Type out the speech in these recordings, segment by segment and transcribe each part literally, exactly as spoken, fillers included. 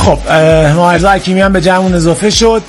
خب معرض حکیمی هم به جمعون اضافه شد.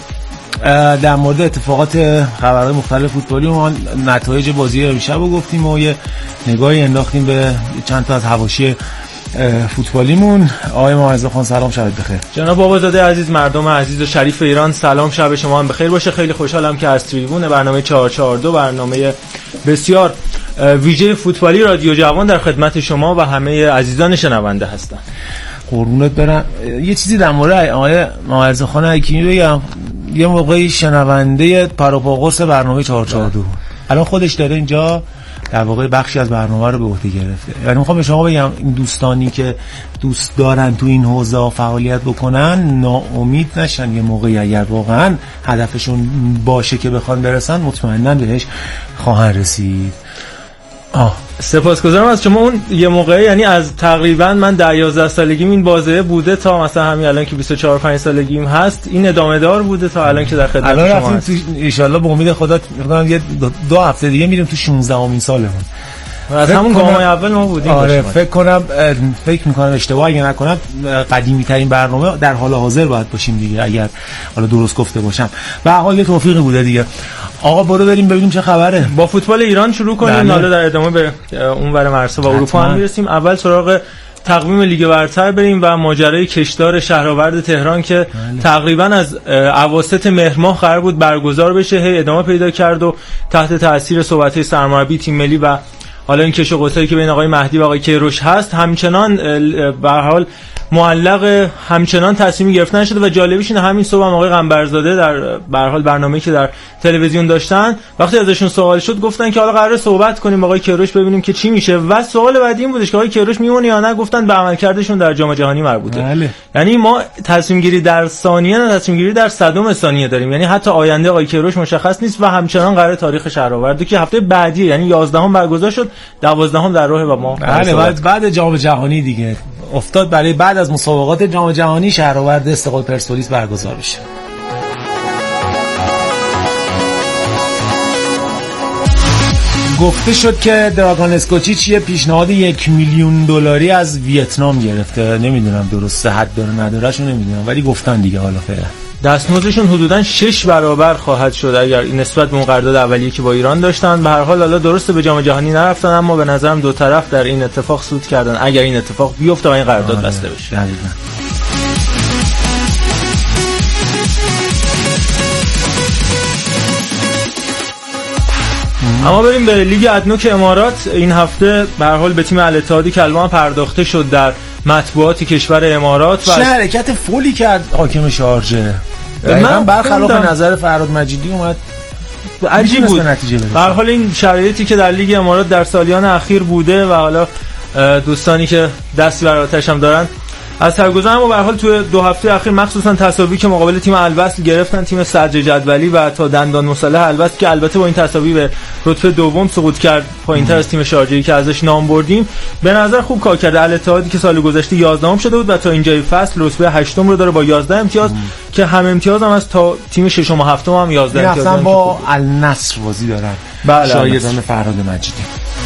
در مورد اتفاقات خبرهای مختلف فوتبالی و نتایج بازی امشب رو گفتیم و یه نگاهی انداختیم به چند تا از حواشی فوتبالیمون. آقای معرض خان سلام، شب بخیر. جناب بابازاده عزیز، مردم عزیز و شریف ایران، سلام، شب شما هم بخیر باشه. خیلی خوشحالم که از تریبون برنامه چهار چهار دو، برنامه بسیار ویژه فوتبالی رادیو جوان در خدمت شما و همه عزیزان شنونده هستم. قربونت برم. یه چیزی در مورد آقای معرض خان حکیمی بگم. یه موقعی شنونده پروپاگورس برنامه چهار چهار دو، الان خودش داره اینجا در واقع بخشی از برنامه رو به عهده گرفته. یعنی میخوام به شما بگم این دوستانی که دوست دارن تو این حوزه فعالیت بکنن ناامید نشن. یه موقعی اگر واقعا هدفشون باشه که بخوان برسن، مطمئنا بهش خواهن رسید. آه سپاسگزارم از شما. اون یه موقعی یعنی از تقریبا من ده یازده سالگیم این بازه بوده تا مثلا همین الان که بیست و چهار پنج سالگیم هست، این ادامه دار بوده تا الان که در خدمت شما هستم. الان رفتیم تو ان شاء الله به امید خدا میگم یه دو, دو هفته دیگه میریم تو شانزده امین سالمون. از همون گام‌های اول ما بودیم. آره فکر کنم فکر می‌کنم اشتباه اگه نکنم قدیمی ترین برنامه در حال حاضر باید باشیم دیگه، اگر حالا درست گفته باشم. به هر حال یه توفیقی بوده دیگه. آقا برو بریم ببینیم چه خبره. با فوتبال ایران شروع کنیم، حالا در ادامه به اونور مرزها و اروپا هم میرسیم. اول سراغ تقویم لیگ برتر بریم و ماجرای کشدار شهرآورد تهران که بله. تقریبا از اواسط مهر ماه قرار بود برگزار بشه، هی ادامه پیدا کرد و تحت تاثیر صحبت‌های سرمربی تیم ملی و حالا این کش و قوسایی که بین آقای مهدی و آقای کیروش هست، همچنان به هر حال معلق همچنان تصمیمی گرفته نشده. و جالبیش اینه همین صبح هم آقای قنبرزاده در به هر حال برنامه‌ای که در تلویزیون داشتن، وقتی ازشون سوال شد گفتن که حالا قراره صحبت کنیم با آقای کیروش ببینیم که چی میشه. و سوال بعدی این بودش که آقای کیروش میمونه یا نه، گفتن به عملکردشون در جام جهانی مربوطه. بله. یعنی ما تصمیم گیری در ثانیه نه، تصمیم گیری در صدم ثانیه داریم. یعنی حتی آینده آقای کیروش مشخص نیست و همچنان قراره تاریخ شهرآورد که هفته بعدی یعنی یازدهم برگزار شد، دوازدهم در راه و ما بله بعد بعد جام جهانی دیگه افتاد برای بعد از مسابقات جام جهانی شهرآورد استقلال پرسپولیس برگزار بشه. گفته شد که دراگان اسکوچیچ یه پیشنهاد یک میلیون دلاری از ویتنام گرفته. نمیدونم درست صحت داره ندارهشون نمیدونم، ولی گفتن دیگه. حالا فعلا دستمزدشون حدوداً شش برابر خواهد شد اگر این نسبت به اون قرارداد اولیه که با ایران داشتن. به هر حال حالا درسته به جام جهانی نرفتن، اما به نظرم دو طرف در این اتفاق سود کردن اگر این اتفاق بیفته و این قرارداد بسته بشه. دقیقاً. اما بریم به لیگ ادنوک امارات. این هفته به هر حال به تیم الاتحادی کلوان پرداخته شد در مطبوعات کشور امارات و چه حرکت فولی کرد حاکم شارجه. من برخلاف نظر فرهاد مجیدی اومد، عجیب بود. به هر حال این شرایطی که در لیگ امارات در سالیان اخیر بوده و حالا دوستانی که دستی بر آتش هم دارن از سرگذشت، اما به هر حال تو دو هفته اخیر مخصوصا تساوی که مقابل تیم الوصل گرفتن، تیم صدر جدولی و تا دندان مصالح الوصل که البته با این تساوی به رتبه دوم سقوط کرد، پایین‌تر از تیم شارجه‌ای که ازش نام بردیم، به نظر خوب کار کرده. الاتحادی که سال گذشته یازدهم شده بود و تا اینجای فصل رتبه هشتم رو داره با یازده امتیاز ام. که هم امتیاز هم از تا تیم ششم و هفتم هم یازده امتیاز دارن. با النصر بازی دارن. بله شایدان فرهاد مجیدی.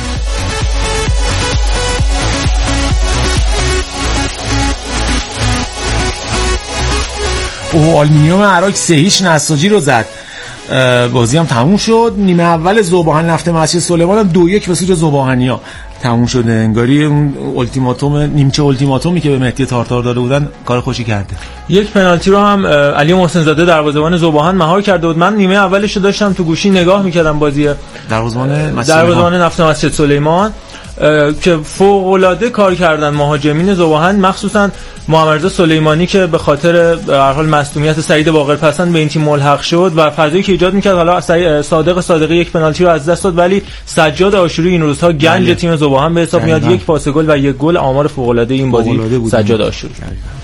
اوه آلومینیوم عراق سه هیچ نساجی رو زد. بازی هم تموم شد. نیمه اول ذوباهن نفت مسجد سلیمان هم دو یک به سود ذوباهنیا تموم شده. انگاری اون التیماتوم نیمچه التیماتومی که به مهدی تارتار داده بودن کار خوشی کرده. یک پنالتی رو هم علی محسن زاده دروازه‌بان ذوباهن مهار کرده بود. من نیمه اولش رو داشتم تو گوشی نگاه می‌کردم بازی دروازه‌بان دروازه‌بان نفت مسجد سلیمان که فوق‌العاده کار کردن مهاجمین ذوباهن، مخصوصا محمد سلیمانی که به خاطر به هر حال مصدومیت سعید باقرپسند به این تیم ملحق شد و فضایی که ایجاد می‌کرد. حالا صادق صادقی یک پنالتی رو از دست داد، ولی سجاد آشوری این روزها گنج بله. تیم ذوباهن به حساب میاد. یک پاس گل و یک گل، آمار فوق‌العاده این بازی سجاد آشوری.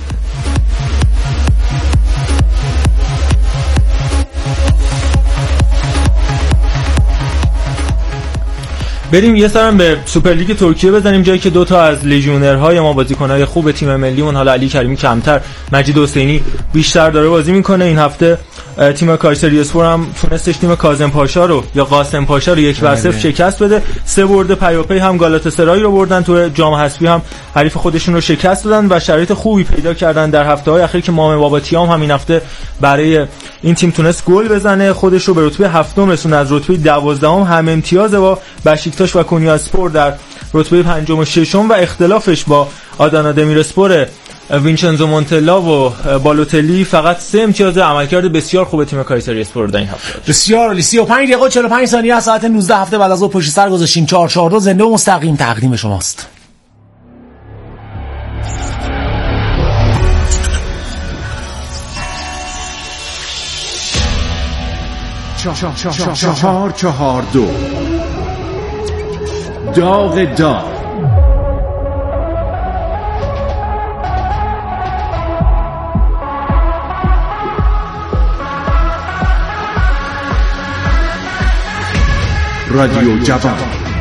بریم یه سرم به سوپرلیگ ترکیه بزنیم، جایی که دو تا از لژیونرهای ما بازیکن‌های خوب تیم ملیمون، حالا علی کریمی کمتر، مجید حسینی بیشتر داره بازی میکنه. این هفته تیم کایسریاسپور هم تونستش تیم کاظم پاشا رو یا قاسم پاشا رو یک بر صفر شکست بده. سه برد پیاپی هم گالاتاسرای رو بردن، تو جام حذفی هم حریف خودشون رو شکست دادن و شرایط خوبی پیدا کردن در هفته‌های اخیر که مام باباتیام هم این هفته برای این تیم تونست گل بزنه، خودش رو به رتبه هفتم رسون، از رتبه دوازدهم هم امتیاز با بشیکتاش و کنیاسپور در رتبه پنجم و ششم و اختلافش با آدانا دمیرسپور وینچنزو مونتلا و بالوتلی فقط سه امتیاز. عملکرد بسیار خوب تیم کایسریاسپور در این هفته. بسیار سی و پنج دقیقه و چهل و پنج ثانیه از ساعت نوزده هفته بعد از اون پشت سر گذاشتیم. چهار چهار دو زنده و مستقیم تقدیم شماست. چهار چهار دو داغ داغ رادیو جوان.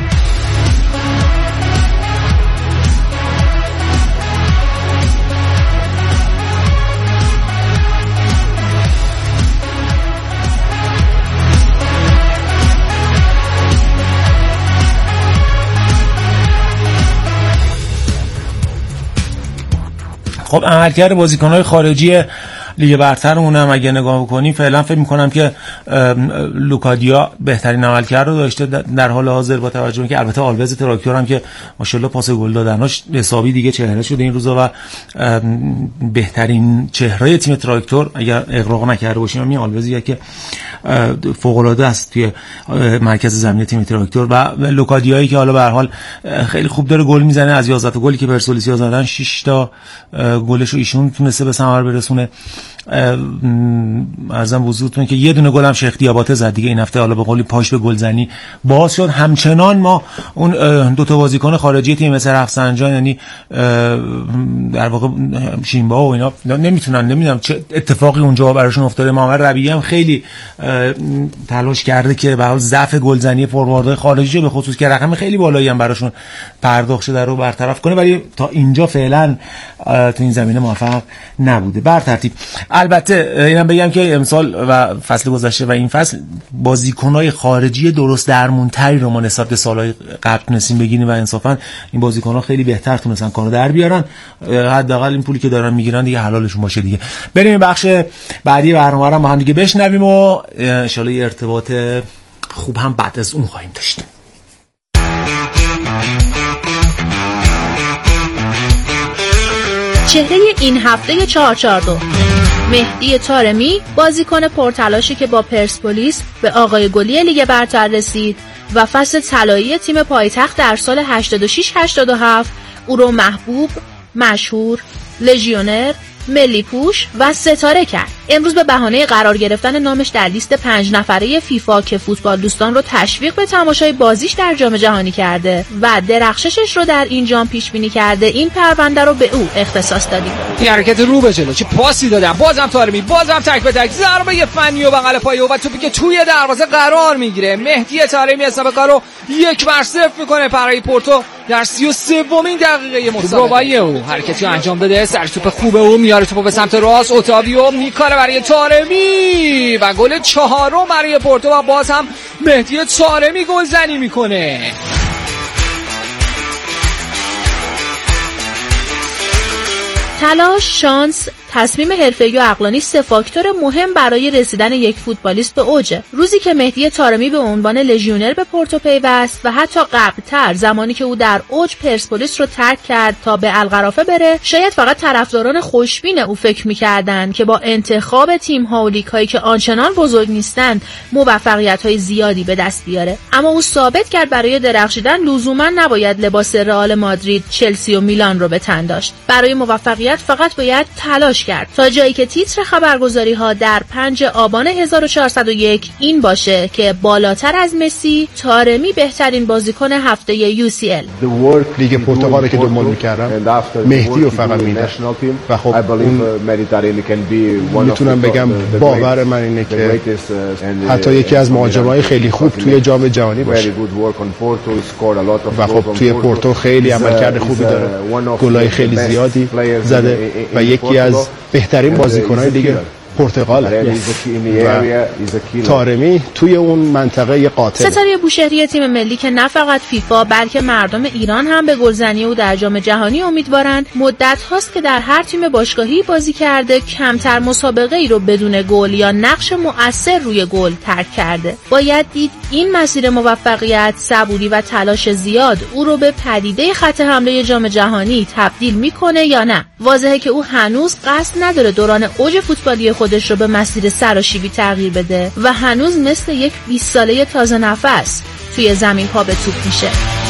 خب عملکرد بازیکن‌های خارجی لیگ برترمون هم اگه نگاه بکنیم فعلا فکر می‌کنم که لوکادیا بهترین عملکرد رو داشته در حال حاضر، با توجه به که البته آلوز تراکتور هم که ماشاءالله پاس گل دادناش حسابی دیگه چهره شده این روزا و بهترین چهره تیم تراکتور اگر اغراق نکرده باشیم همین آلوزیه که فوق‌العاده است توی مرکز زمین تیم تراکتور و لوکادیایی که حالا به هر حال خیلی خوب داره گل میزنه. از یازده تا گلی که پرسپولیسیا زدن شش تا گلش رو ایشون تونسته به ثمر برسونه. ارزم حضورتون که یه دونه گل هم شیخ دیاباته زد دیگه این هفته، حالا به قولی پاش به گلزنی باز شد. همچنان ما اون دو تا بازیکن خارجی تیم مثل رفسنجان یعنی در واقع شیمبا و اینا نمیتونن، نمیدونم چه اتفاقی اونجا براشون افتاده. محمد ربیعی هم خیلی تلاش کرده که به حال ضعف گلزنی فورواردهای خارجی به خصوص که رقم خیلی بالایی هم براشون پرداخت شده رو برطرف کنه، ولی تا اینجا فعلا تو این زمینه موفق نبوده. بر ترتیب البته اینم بگم که امسال و فصل گذشته و این فصل بازیکن‌های خارجی درست درمونتری رو ما نسبت به سال‌های قبل تونستیم بگیریم و انصافا این بازیکن‌ها خیلی بهتر تونستن کارو در بیارن. حداقل این پولی که دارن میگیرن دیگه حلالشون باشه دیگه. بریم بخش بعدی برنامه رو با هم دیگه بشنویم و ان شاءالله یه ارتباط خوب هم بعد از اون خواهیم داشت. چهره این هفته چهار چهار دو مهدی طارمی، بازیکن پرتلاشی که با پرسپولیس به آقای گلی لیگ برتر رسید و فصل طلایی تیم پایتخت در سال هشتاد و شش هشتاد و هفت او رو محبوب، مشهور، لژیونر، ملی پوش و ستاره کرد. امروز به بهانه قرار گرفتن نامش در لیست پنج نفره فیفا که فوتبال دوستان رو تشویق به تماشای بازیش در جام جهانی کرده و درخششش رو در این جام پیش بینی کرده، این پرونده رو به او اختصاص دادیم. این حرکت رو به جلو، چه پاسی دادن، بازم طارمی، بازم تک به تک ضربه فنی و بغل پایه و توپی که توی دروازه قرار میگیره. مهدی طارمی حساب کارو یک بر صفر میکنه برای پورتو در سی و سومین دقیقه مسابقه. او حرکتی انجام داده، سر توپ خوبه او میاره توپو به سمت راست، اوتاویو میکاره برای طارمی و گل چهارم برای پورتو و باز هم مهدی طارمی گلزنی میکنه. تلاش، شانس، تصمیم حرفه‌ای و عقلانی سه فاکتور مهم برای رسیدن یک فوتبالیست به اوج. روزی که مهدی طارمی به عنوان لژیونر به پورتو پیوست و حتی قبل‌تر زمانی که او در اوج پرسپولیس رو ترک کرد تا به القرافه بره، شاید فقط طرفداران خوشبین او فکر می‌کردند که با انتخاب تیم‌ها و لیگ‌هایی که آنچنان بزرگ نیستند موفقیت‌های زیادی به دست بیاره. اما او ثابت کرد برای درخشیدن لزوما نباید لباس رئال مادرید، چلسی و میلان رو به تن داشت. برای موفقیت فقط باید تلاش کرد، تا جایی که تیتر خبرگزاری ها در پنج آبان هزار و چهارصد و یک این باشه که بالاتر از مسی، طارمی بهترین بازیکن هفته یو سی ال. لیگ پرتغال که دنبال می‌کردم مهدی رو فقط می‌دیدم و خب اون میتونم بگم باور من اینه که حتی یکی از مهاجمای خیلی خوب توی جام جهانی باشه و خب توی پورتو خیلی عملکرد خوبی داره، گلای خیلی زیادی زده و یکی از بهترین بازیکن‌های لیگ پرتغاله. طارمی توی اون منطقه یه قاتل. ستاره بوشهری تیم ملی که نه فقط فیفا بلکه مردم ایران هم به گلزنی او در جام جهانی امیدوارند، مدت هاست که در هر تیم باشگاهی بازی کرده کمتر مسابقه ای رو بدون گل یا نقش مؤثر روی گل ترک کرده. باید دید این مسیر موفقیت، صبوری و تلاش زیاد او رو به پدیده خط حمله جام جهانی تبدیل میکنه یا نه. واضحه که او هنوز قصد نداره دوران اوج فوتبالی خودش رو به مسیر سراشیبی تغییر بده و هنوز مثل یک بیست ساله تازه نفس توی زمین پا به توپ میشه.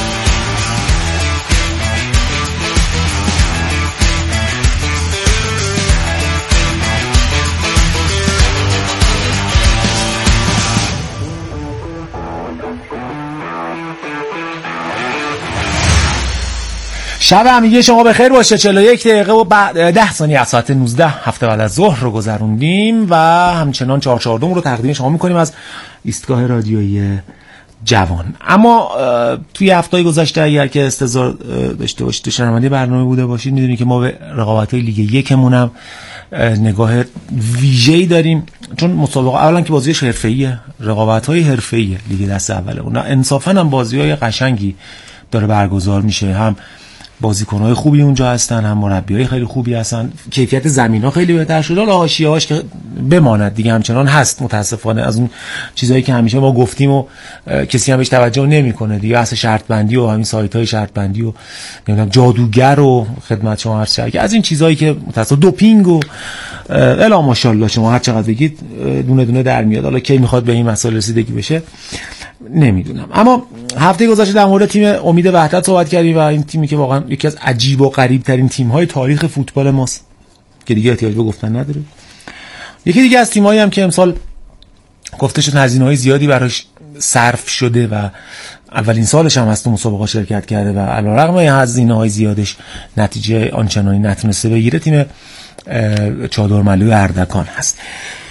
شب همگی شما بخیر باشه. چهل و یک دقیقه و بعد ده ثانیه از ساعت نوزده هفته بعد از ظهر رو گذروندیم و همچنان چهار چهار دو رو تقدیم شما میکنیم از ایستگاه رادیویی جوان. اما توی هفته‌های گذشته اگر که استظهار داشته باشید تو شنونده برنامه بوده باشید میدونید که ما به رقابت‌های لیگ یکمون هم نگاه ویژه‌ای داریم، چون مسابقه اولا که بازیش حرفه‌ایه، رقابت‌های حرفه‌ایه لیگ دست اوله، اونا انصافاً هم بازی‌های قشنگی داره برگزار میشه، هم بازیکن‌های خوبی اونجا هستن، هم مربیای خیلی خوبی هستن، کیفیت زمینا خیلی بهتر شده. حالا حاشیه‌هاش که بماند دیگه همچنان هست متاسفانه، از اون چیزایی که همیشه ما گفتیم و کسی هم بهش توجه نمی‌کنه دیگه، اصلا شرط بندی و همین سایت‌های شرط بندی و نمیدونم جادوگر و خدمت شما عرض شد که از این چیزایی که متاسفانه دوپینگ و الا ماشاءالله شما هر چقدر بگید دونه دونه در میاد. حالا کی میخواد به این مسائل رسیدگی بشه نمیدونم. اما هفته گذشته در مورد تیم امید وحدت صحبت کردیم و این تیمی که واقعا یکی از عجیب و غریب ترین تیم های تاریخ فوتبال ماست که دیگه احتیاج به گفتن نداره. یکی دیگه از تیمایی هم که امسال گفته شد هزینه‌های زیادی براش صرف شده و اولین سالش هم از تو مسابقه شرکت کرده و علیرغم این هزینه‌های زیادش نتیجه آنچنانی نتونسته بگیره، تیم چادرملوی اردکان هست.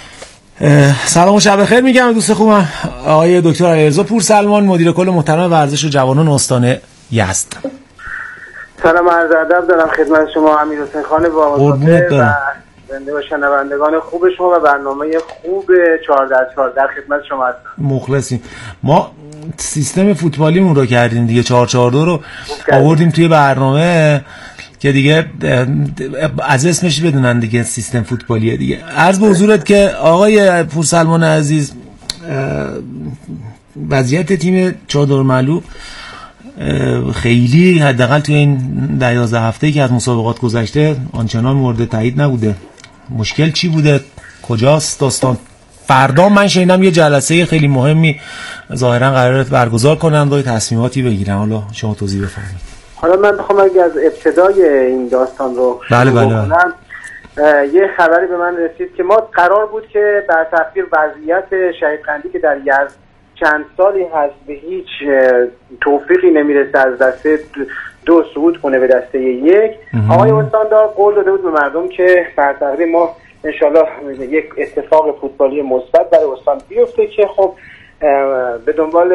سلام و شب بخیر میگم دوست خوبم آقای دکتر علیرضا پورسلمان، مدیر کل محترم ورزش و جوانان استان یزد. سلام عرض ادب دارم خدمت شما امیرحسین خان با مصاحبه و بنده و شنوندگان خوب شما و برنامه خوب چهارده از چهارده خدمت شما هستم. مخلصیم. ما سیستم فوتبالیمون رو کردیم دیگه، چهار چهار دو رو آوردیم توی برنامه که دیگه از اسمش بدونن دیگه سیستم فوتبالیه دیگه. عرض به حضورت که آقای پورسلمان عزیز، وضعیت تیم چادرملو خیلی حداقل توی این ده یازده هفته‌ای که از مسابقات گذشته آنچنان مورد تایید نبوده. مشکل چی بوده؟ کجاست داستان؟ فردا من شنیدم یه جلسه خیلی مهمی ظاهرا قراره برگزار کنن و تصمیماتی بگیرن. حالا شما توضیح بفرمایید. حالا من بخوام اگه از ابتدای این داستان رو بله بله بله. یه خبری به من رسید که ما قرار بود که بر تقدیر وضعیت شهید قندی که در یزد چند سالی هست به هیچ توفیقی نمیرسه از دسته دو صعود کنه به دسته یک، آقای استاندار قول داده بود به مردم که بر تقدیر ما انشالله یک اتفاق فوتبالی مثبت برای استان بیفته که خب به دنبال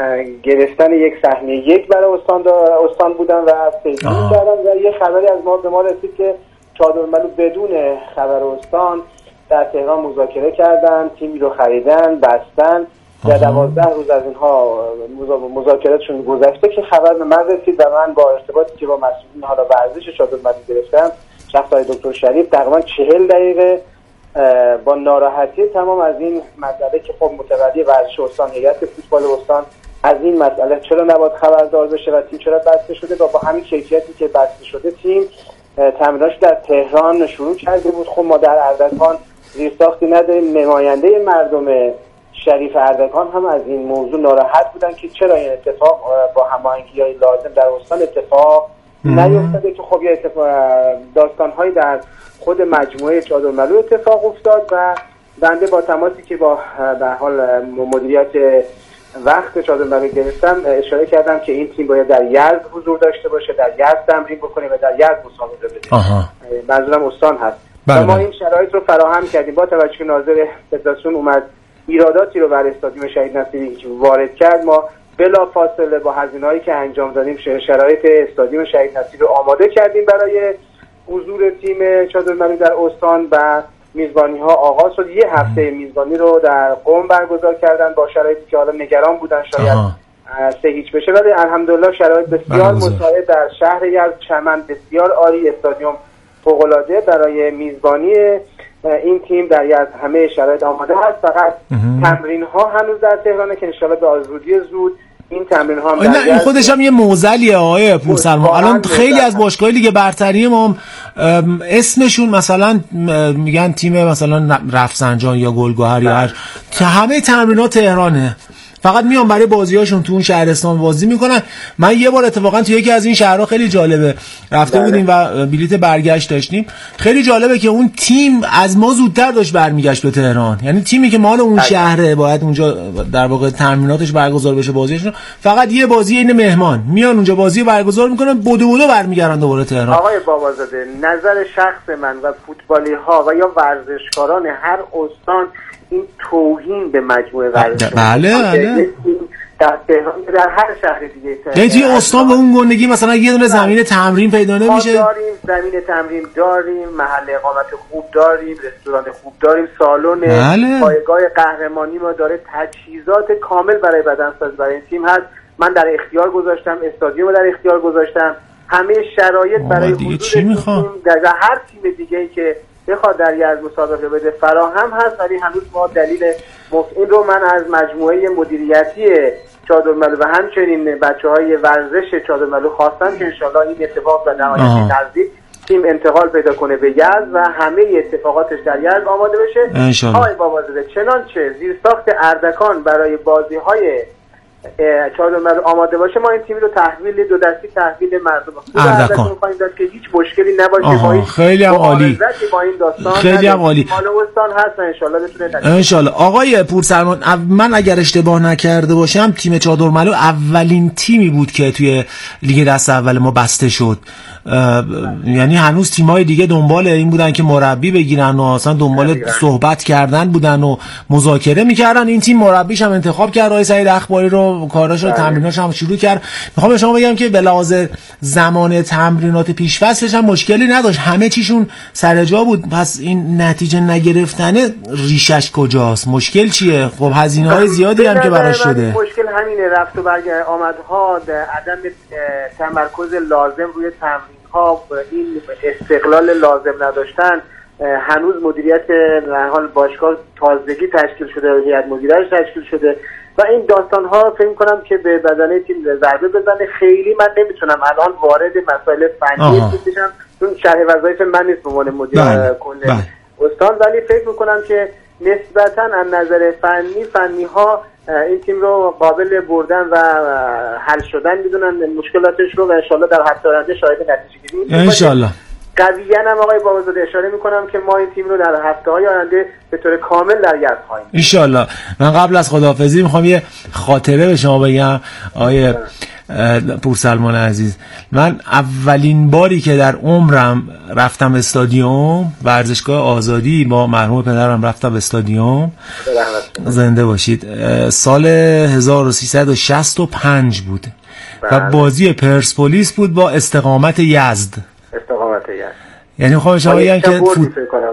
گرفتن یک سهمیه یک برای استان استان بودن و پیگیری کردن و یه خبری از ما به ما رسید که چادرملو بدون خبر استان در تهران مذاکره کردن، تیمی رو خریدن، بستن و دوازده روز از اینها مذاکراتشون گذشته که خبر به من رسید و من با ارتباطی که با مسئولین حالا ورزش چادرملو گرفتم، شخص های دکتر شریف، تقریبا چهل دقیقه با ناراحتی تمام از این مسئله که خب متولی ورزش استان، هیئت فوتبال استان از این مسئله چرا نباید خبردار بشه و تیم چرا بسته شده و با همین کیفیتی که بسته شده تیم تمریناش در تهران شروع کرده بود. خب ما در اردکان زیرساختی نداریم. نماینده مردم شریف اردکان هم از این موضوع ناراحت بودن که چرا این اتفاق با هماهنگی‌های لازم در استان اتفاق نیفتاده که خب یه اتفاق داستان‌هایی در خود مجموعه چادرملو اتفاق افتاد و بنده با تماسی که با به حال مدیریت وقت چادرملو گرفتم اشاره کردم که این تیم باید در یزد حضور داشته باشه، در یزد تمرین بکنه و در یزد مسابقه بده. منظورم استان هست. و ما این شرایط رو فراهم کردیم. با توجه ناظر فدراسیون اومد ایراداتی رو بر استادیوم شهید نصیری وارد کرد، ما بلا فاصله با هزینه‌هایی که انجام دادیم شرایط استادیوم شهید نصیری رو آماده کردیم برای حضور تیم چادرملو در استان و میزبانی ها آغاز شد. یه هفته میزبانی رو در قم برگزار کردن با شرایطی که حالا نگران بودن شاید سه هیچ بشه، ولی الحمدلله شرایط بسیار مساعد در شهر یزد، چمن بسیار عالی، استادیوم فوق العاده برای میزبانی این تیم در یزد همه شرایط آماده هست. فقط تمرین ها هنوز در تهرانه که ان شاءالله به زودی زود این تمرین ها هم در این خودش هم یه موزلیه آقای پورسلمان. الان خیلی از باشگاه لیگ برتری ما اسمشون مثلا میگن تیم مثلا رفسنجان یا گلگهر یا هر که همه تمرینات تهرانه، فقط میان برای بازیاشون تو اون شهرستان بازی میکنن. من یه بار اتفاقا تو یکی از این شهرها خیلی جالبه رفته بودیم و بلیت برگشت داشتیم، خیلی جالبه که اون تیم از ما زودتر داشت برمیگشت به تهران، یعنی تیمی که مال اون شهره باید اونجا در واقع تمریناتش برگزار بشه بازیشون، فقط یه بازی این مهمان میان اونجا بازی برگزار میکنن، بدو بدو برمیگردن دوباره تهران. آقای بابازاده، نظر شخص من و فوتبالی ها و یا ورزشکاران هر استان این توهین به مجموعه ورزش بله بله در تهران در هر شهر دیگه یعنی توی استان به اون گندگی مثلا یه دونه زمین تمرین پیدا نمیشه؟ ما داریم زمین تمرین داریم، محل اقامت خوب داریم، رستوران خوب داریم، سالن بله. پایگاه قهرمانی ما داره، تجهیزات کامل برای بدنسازی برای این تیم هست. من در اختیار گذاشتم، استادیوم در اختیار گذاشتم، همه شرایط برای حضور تیم در هر تیم دیگه‌ای که بخواد در یزد مسابقه بده فراهم هست، ولی هنوز ما دلیل این رو من از مجموعه مدیریتی چادرملو و همچنین بچه‌های ورزش چادرملو خواستم که انشالله این اتفاق در نهایت نزدیک تیم انتقال پیدا کنه به یزد و همه اتفاقاتش در یزد آماده بشه انشالله. آقای بابازاده، چنانچه زیرساخت اردکان برای بازی‌های چادرملو آماده باشه، ما این تیم رو تحویل دو دستی تحویل مردم اردکان می‌خوایم داد که هیچ مشکلی نباشه. با این خیلی هم عالی، با این داستان خیلی هم عالی، مال استان هست ان شاء الله بتونه ان شاء الله. آقای پورسلمان، من اگر اشتباه نکرده باشم تیم چادرملو اولین تیمی بود که توی لیگ دست اول ما بسته شد، یعنی هنوز تیم‌های دیگه دنبال این بودن که مربی بگیرن و اصلا دنبال صحبت کردن بودن و مذاکره می‌کردن. این تیم مربیش هم انتخاب کرد، آقای سعید اخباری رو، کاراش رو تمریناش هم شروع کرد. میخوام به شما بگم که به لحاظ زمان تمرینات پیش‌فصلش هم مشکلی نداشت، همه چیشون سر جا بود. پس این نتیجه نگرفتنه ریشش کجاست؟ مشکل چیه؟ خب هزینه‌های زیادی هم که براش شده. مشکل همینه، رفت و برگشت آمدها، عدم تمرکز لازم روی تمرین ها، این استقلال لازم نداشتن. هنوز مدیریت در حال باشگاه تازگی تشکیل شده، هیئت مدیره‌اش تشکیل شده و این داستان ها فکر می‌کنم که به بدنه تیم ضربه بزنه. خیلی من نمیتونم الان وارد مسائل فنی بشم، چون شرح وظایف من نیست به عنوان مدیر کل استان، ولی فکر می‌کنم که نسبتاً از نظر فنی فنی ها این تیم رو قابل بردن و حل شدن میدونن مشکلاتش رو و انشالله در هفته آینده شاهد نتیجه گیری انشالله. قویاً هم آقای بابازاده اشاره میکنم که ما این تیم رو در هفته های آینده به طور کامل در یزد خواهیم انشالله. من قبل از خداحافظی میخوام یه خاطره به شما بگم آقای پورسلمان عزیز. من اولین باری که در عمرم رفتم استادیوم، ورزشگاه آزادی، با مرحوم پدرم رفتم استادیوم، زنده باشید، سال هزار و سیصد و شصت و پنج بود و بازی پرسپولیس بود با استقامت یزد. استقامت یزد یعنی میخوام شما بگم که فوت...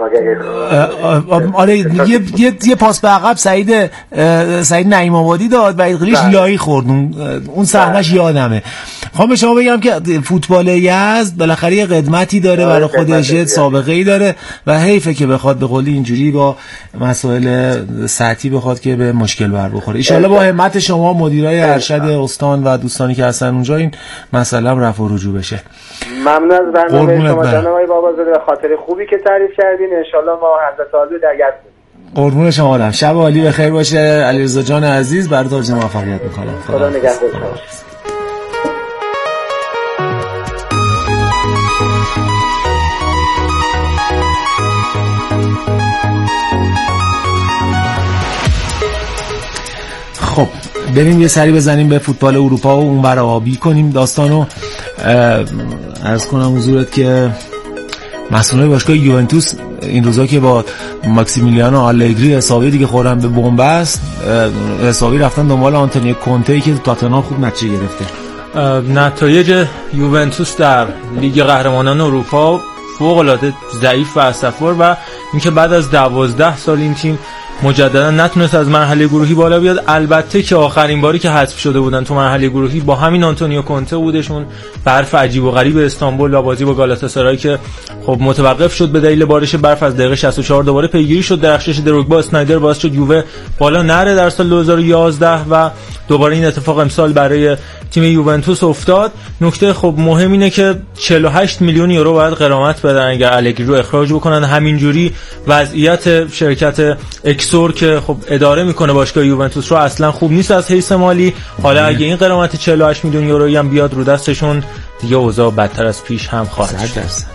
آره یه یه یه پاس به عقب سعید سعید نعیم آبادی داد و ایدغلیش لایی خورد، اون صحنهش یادمه. میخوام شما بگم که فوتبال یزد بالاخره یه قدمتی داره برای خودش، سابقه‌ای داره و حیفه که بخواد به قولی اینجوری با مسائل سطحی بخواد که به مشکل بر بخوره. ان شاءالله با همت شما مدیرای ارشد استان و دوستانی که هستن اونجا این مسئله هم رفع و رجوع بشه. ممنون از برنامه شما جناب بابازاده و خاطر خوبی که تعریف کردین. ان شاءالله ما حضرت عالی در یزد بودیم. قربون شما برم. شب عالی بخیر باشه. علیرضا جان عزیز براتون آرزوی موفقیت می‌کنم. خدا نگهدار شما. خب بریم یه سری بزنیم به فوتبال اروپا و اون برای آبی کنیم داستانو. عرض کنم حضورت که مسئولای باشگاه یوونتوس این روزا که با ماکسیمیلیانو آلگری حسابی دیگه خوردن به بنبست، حسابی رفتن دنبال آنتونیو کونته که تاتنهام خوب نتیجه گرفته. نتایج یوونتوس در لیگ قهرمانان اروپا فوق العاده ضعیف و اسفبار و اینکه بعد از دوازده سال این تیم مجددا نتونست از مرحله گروهی بالا بیاد. البته که آخرین باری که حذف شده بودن تو مرحله گروهی با همین آنتونیو کونته بودشون، برف عجیب و غریب استانبول و بازی با گالاتاسرای که خب متوقف شد به دلیل بارش برف از دقیقه شصت و چهار دوباره پیگیری شد. درخشش دروگبا اسنایدر باعث شد یووه بالا نره در سال دو هزار و یازده و دوباره این اتفاق امسال برای تیم یوونتوس افتاد. نکته خب مهم اینه که چهل و هشت میلیون یورو باید غرامت بدن اگر الگری رو اخراج بکنن. همینجوری وضعیت شرکت اکسور که خب اداره میکنه باشگاه یوونتوس رو اصلا خوب نیست از حیث مالی. حالا اگه این غرامت چهل و هشت میلیون یورویی هم بیاد رو دستشون، دیگه اوضاع بدتر از پیش هم خواهد شد.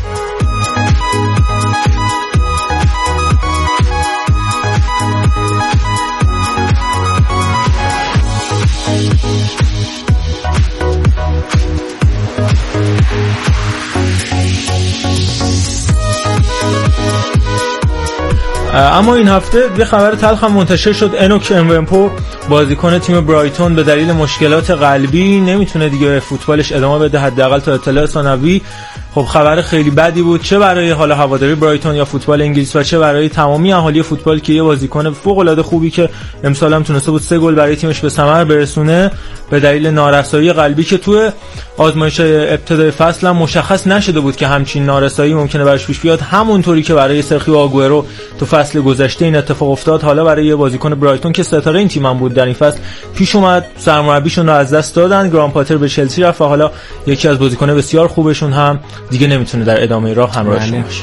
اما این هفته یه خبر تلخ هم منتشر شد. انوک امومپو بازیکن تیم برایتون به دلیل مشکلات قلبی نمیتونه دیگه فوتبالش ادامه بده، حداقل تا اطلاع ثانوی. خب خبر خیلی بدی بود، چه برای حالا هواداری برایتون یا فوتبال انگلیس و چه برای تمامی اهالی فوتبال که یه بازیکن فوق العاده خوبی که امسال هم تونسته بود سه گل برای تیمش به ثمر برسونه به دلیل نارسایی قلبی که تو آزمایش ابتدای فصل هم مشخص نشده بود که همچین نارسایی ممکنه براش پیش بیاد، همونطوری که برای سرخیو آگوئرو تو فصل گذشته این اتفاق افتاد. حالا برای یه بازیکن برایتون که ستاره این تیم هم بود در این فصل پیش اومد، سرمربیشون رو از دست دادن، گرام پاتر به چلسی رفت و حالا یکی از بازیکن‌های بسیار خوبشون هم دیگه نمیتونه در ادامه راه همراهشون باشه.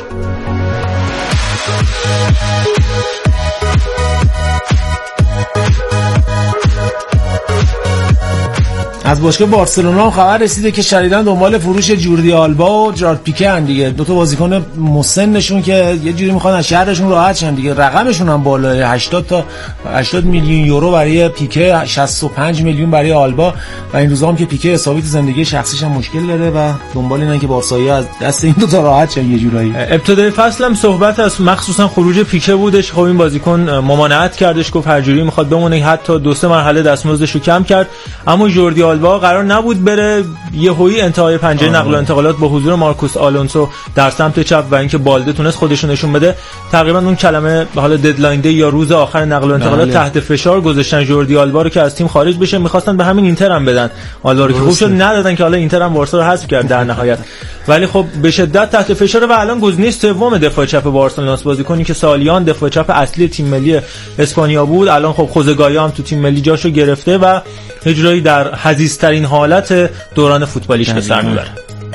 از باشگاه بارسلونا هم خبر رسیده که شدیداً دنبال فروش جوردی آلبا و جرارد پیکه ان دیگه، دو تا بازیکن مسنشون که یه جوری میخوان از شهرشون راحت شن دیگه. رقمشون هم بالای هشتاد تا هشتاد میلیون یورو برای پیکه، شصت و پنج میلیون برای آلبا و این روزا هم که پیکه حسابی تو زندگی شخصیش هم مشکل داره و دنبال اینن که بارسایی از دست این دو تا راحت شن یه جورایی. ابتدای فصل هم صحبت از مخصوصا خروج پیکه بودش. خب این بازیکن ممانعت کردش، گفت هر جوری میخواد بمونه، حتی دو سه مرحله دستمزدش رو کم کرد. اما جوردی آلبا قرار نبود بره، یهویی انتهای پنجره نقل و انتقالات با حضور مارکوس آلونسو در سمت چپ و اینکه بالده تونست خودشون نشون بده، تقریبا اون کلمه حالا ددلاین دی یا روز آخر نقل و انتقالات تحت فشار گذاشتن جوردی آلبا رو که از تیم خارج بشه. می‌خواستن به همین اینتر هم بدن آلبا رو که خوب شد ندادن که حالا اینتر هم بارسا رو حذف کرد در نهایت. ولی خب به شدت تحت فشار و الان گزینه سوم دفاع چپ بارسلوناس، بازیکنی که سالیان دفاع چپ اصلی تیم ملی اسپانیا بود، الان خب خوزه گایا هم تو تیم ملی جاشو گرفته و اجرایی در حزیزترین حالت دوران فوتبالیش به سر میبره.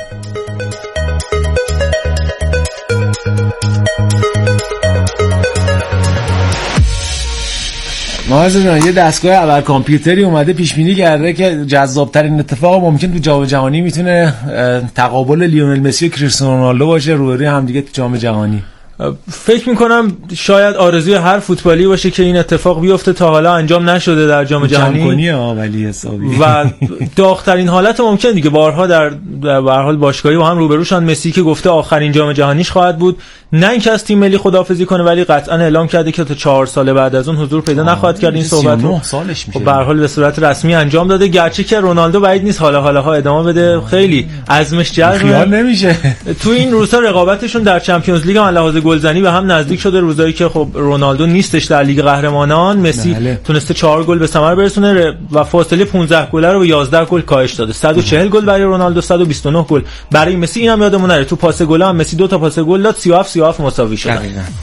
مازن یه دستگاه ابر کامپیوتری اومده پیش بینی کرده که جذاب‌ترین اتفاق ممکن تو جام جهانی میتونه تقابل لیونل مسی و کریستیانو رونالدو باشه روبروی همدیگه تو جام جهانی. فکر میکنم شاید آرزوی هر فوتبالی باشه که این اتفاق بیفته، تا حالا انجام نشده در جام جهانی ولی حسابی و داغ‌ترین حالت ممکن دیگه. بارها در به هر حال باشگاهی با هم روبروشن. مسی که گفته آخرین جام جهانیش خواهد بود، نه اینکه از تیم ملی خداحافظی کنه ولی قطعا اعلام کرده که تا چهار سال بعد از اون حضور پیدا نخواهد کرد. این صحبت رو به هر حال به صورت رسمی انجام داده، گرچه که رونالدو بعید نیست حالا حالاها ادامه بده، خیلی عزمش جذبه، خیال نمیشه. تو این روزا رقابتشون در چمپیونز لیگ هم لحاظ گلزنی به هم نزدیک شده. روزایی که خب رونالدو نیستش در لیگ قهرمانان، مسی بله. تونسته چهار گل به ثمر برسونه و فاصله پانزده گله رو به یازده گل کاهش داده. صد و چهل گل برای رونالدو، صد و بیست و نه گل برای مسی. اینم یادمون نره تو پاس گل هم مسی دو تا پاس گل داد، سی و هفت سی و هفت مساوی شد.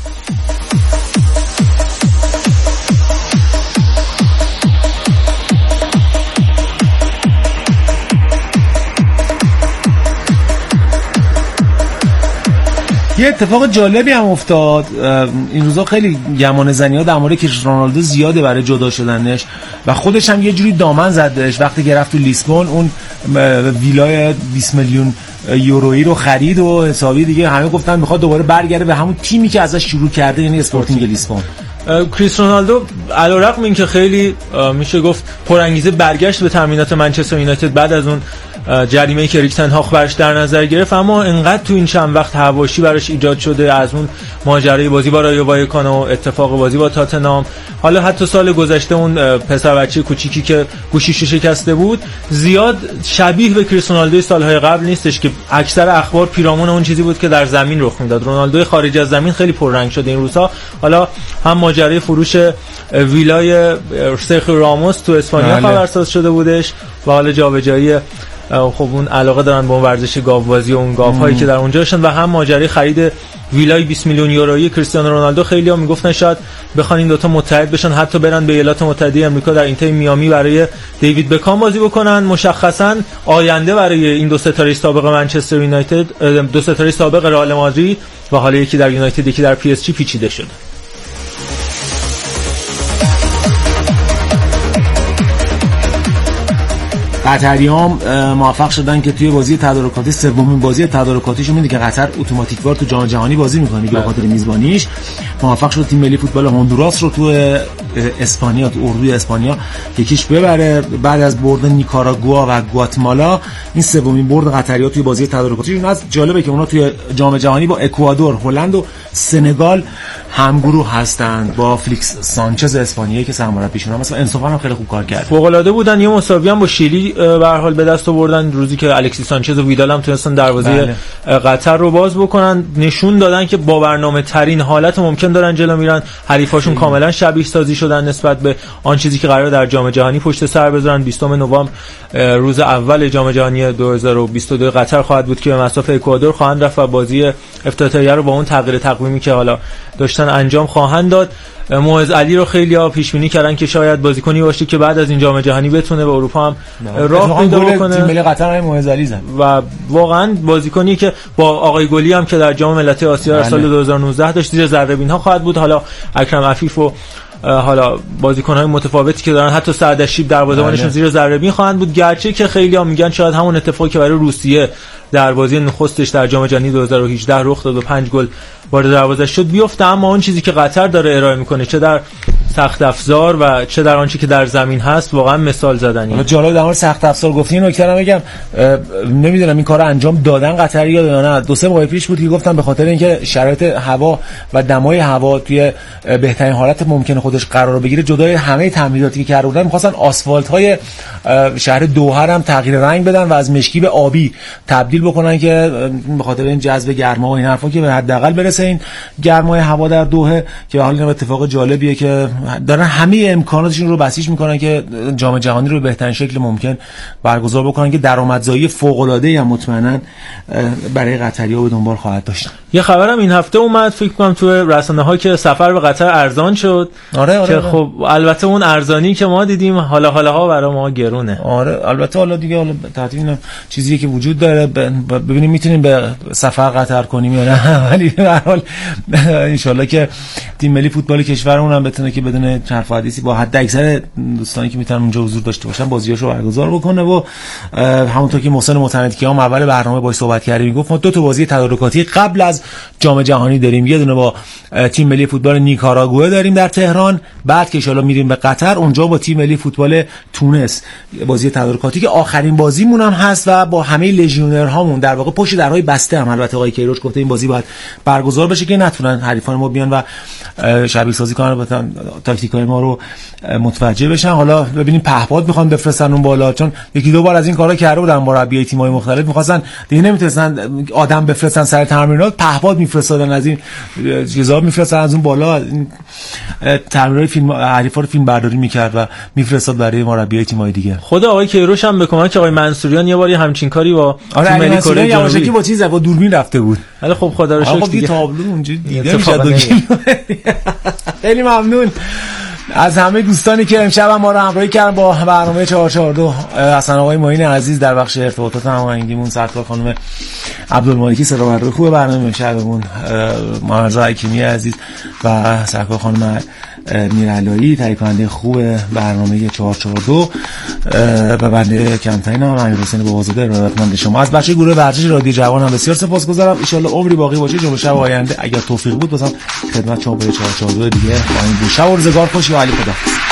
یه اتفاق جالبی هم افتاد این روزا، خیلی گمان زنی‌ها در مورد کریستیانو رونالدو زیاده برای جدا شدنش و خودش هم یه جوری دامن زدش وقتی که رفت تو لیسبون اون ویلای بیست میلیون یورویی رو خرید و حسابی دیگه همه گفتن میخواد دوباره برگرده به همون تیمی که ازش شروع کرده، یعنی اسپورتینگ لیسبون. کریستیانو رونالدو علیرغم اینکه خیلی میشه گفت پرانگیزه برگشت به تمرینات منچستر یونایتد بعد از اون جریمه‌ای که اریک تن هاگ براش در نظر گرفت، اما انقدر تو این چند وقت حواشی براش ایجاد شده، از اون ماجرای بازی با رایو وایکانو، اتفاق بازی با تاتنهام، حالا حتی سال گذشته اون پسر بچه کوچیکی که گوشیشو شکسته بود، زیاد شبیه به کریستیانو رونالدو سالهای قبل نیستش که اکثر اخبار پیرامون اون چیزی بود که در زمین رخ میداد. رونالدو خارج از زمین خیلی پررنگ شده این روزها. حالا هم ماجرای فروش ویلای سرخیو راموس تو اسپانیا خبرساز شده بودش و حالا جابجایی خب اون علاقه دارن به اون ورزش گاوبازی و اون گاوهایی که در اونجا داشتن، و هم ماجرای خرید ویلای بیست میلیون یورویی کریستیانو رونالدو. خیلی‌ها میگفتن شاید بخوان این دوتا متحد بشن، حتی برن به ایالات متحده آمریکا در اینتر میامی برای دیوید بکام بازی بکنن. مشخصا آینده برای این دو ستاره سابق منچستر یونایتد، دو ستاره سابق رئال مادرید و حالا یکی در یونایتد یکی در پی اس جی پیچیده شده. قطریام موفق شدن که توی بازی تدارکاتی، سومین بازی تدارکاتیشون میده که قطر اتوماتیک وار تو جام جهانی بازی میکنه به خاطر میزبانیش، موفق شد تیم ملی فوتبال هندوراس رو تو اسپانیا، تو اردوی اسپانیا یکیش ببره بعد از برد نیکاراگوا و گواتمالا. این سومین برد قطری‌ها توی بازی تدارکاتیشون. از جالبه که اونا توی جام جهانی با اکوادور، هلند و سنگال همگروه هستند با فلیکس سانچز اسپانیایی که سرمربیشون هم مثلا انصافا هم خیلی خوب کار کرد، فوق العاده بودن. یه مساوی هم با شیلی به هر حال به دست آوردن روزی که الکسی سانچز و ویدال هم تونستن دروازه بله. قطر رو باز بکنن. نشون دادن که با برنامه ترین حالت ممکن دارن جلو میرن. حریفاشون کاملا شبیه سازی شدن نسبت به آن چیزی که قرار در جام جهانی پشت سر بذارن. بیستم نوامبر روز اول جام جهانی دو هزار و بیست و دو قطر خواهد بود که به مصاف اکوادور خواهند رفت و بازی افتتاحیه رو با اون تغییر تقویمی که حالا داشتن انجام خواهند داد. موعظ علی رو خیلی‌ها پیش بینی کردن که شاید بازیکنی باشه که بعد از این جام جهانی بتونه به اروپا هم راه پیدا بکنه. تیم ملی قطر هم موعظ علی زد و واقعا بازیکنی که با آقای گلی هم که در جام ملت‌های آسیا در سال دو هزار و نوزده داشت زیر ذره‌بین‌ها خواهد بود. حالا اکرم عفیف و حالا بازیکن‌های متفاوتی که دارن، حتی سعدشیب دروازه‌بانشون زیر ذره‌بین خواهند بود. گرچه که خیلی‌ها میگن شاید همون اتفاقی که برای روسیه در بازی نخستش در جام جهانی دو هزار و هجده رخ داد و پنج گل وارد دروازه شد بیفته، اما اون چیزی که قطر داره ارائه میکنه چه در سخت افزار و چه در آنچه که در زمین هست واقعا مثال زدنی. حالا جالب در مورد سخت افزار گفتین، نکته رو بگم، نمیدونم این کارو انجام دادن قطری‌ها یا نه. دو سه ماه پیش بود که گفتم به خاطر اینکه شرایط هوا و دمای هوا توی بهترین حالت ممکن خودش قرار بگیره، جدای همه تعمیراتی که کرده بودن می‌خواستن آسفالت‌های شهر دوحه هم تغییر رنگ بدن و از مشکی به آبی تبدیل بکنن که به خاطر این جذب گرما و این حرفا که به حداقل برسه این گرمای هوا در دوحه. که حالا این اتفاق جالبیه که دارن همه امکاناتشون رو بسیج میکنن که جام جهانی رو به بهترین شکل ممکن برگزار بکنن که درآمدزایی فوق‌العاده‌ای هم مطمئنا برای قطری‌ها به دنبال خواهد داشت. یه خبرم این هفته اومد فکر کنم تو رسانه‌ها که سفر به قطر ارزان شد. آره آره. که آره. خب البته اون ارزانی که ما دیدیم حالا حالاها برای ما گرونه. آره البته حالا دیگه حالا ترتیب چیزی که وجود داره ببینیم میتونیم به سفر قطر کنیم یا نه، ولی به هر حال ان شاءالله که تیم ملی فوتبال کشورمون هم بتونه که بدون حرف و حدیثی با حد اکثر دوستانی که میتونن اونجا حضور داشته باشن بازیاشو برگزار بکنه. و همونطور که محسن معتمدکیان اول برنامه باهاش صحبت کردیم میگفت ما دو تا بازی تدارکاتی قبل از جام جهانی داریم، یه دونه با تیم ملی فوتبال نیکاراگوئه داریم در تهران، بعد که ان شاءالله میریم به قطر اونجا با تیم ملی فوتبال تونس بازی تدارکاتی که آخرین بازیمون هم هست و با همه لژیونرهامون در واقع پشت درهای بسته هم. البته آقای کیروش گفته این بازی باید برگزار بشه که نتونن حریفان ما بیان و شبیه سازی کنن و تاکتیکای ما رو متوجه بشن. حالا ببینیم پهپاد میخوان بفرستن اون بالا، چون یکی دو بار از این کارا کرده بودن مربیای تیم‌های مختلف، می‌خواستن دیگه نمیتونستن آدم بفرستن سر تمرینات، پهپاد میفرستادن از این چیزا، میفرستن از اون بالا تمرینای فیلم حریفا رو فیلم برداری میکرد و میفرستاد برای مربیای تیم‌های دیگه. خود آقای کیروش هم به کمک آقای منصوریان یه باری همچین کاری با تیم ملی کره جنوبی با چیز با دوربین رفته بود. ولی خب خدا رو شکر دیگه تابلو اونجا دیده میشه. خیلی ممنون از همه دوستانی که امشب ما رو همراهی کردن با برنامه چهار چهار دو. حسن آقای معین عزیز در بخش ارتباطات هماهنگیمون، سرکار خانم عبدالمالکی صدابردار خوب برنامه امشبمون، محمد حکیمی عزیز و سرکار خانم میرعلایی تهیه کننده خوب برنامه چهار چهار دو و بنده کمترینم امیرحسین بابازاده ارادتمند شما. از بچه گروه ورزش رادیو جوان هم بسیار سپاسگزارم. ان شاء الله عمری باقی باشه جمعه شب آینده اگر توفیق بود بازم خدمت شما با چهار چهار دو دیگه خواهیم بود. شب و روزگار خوش و علی خدا.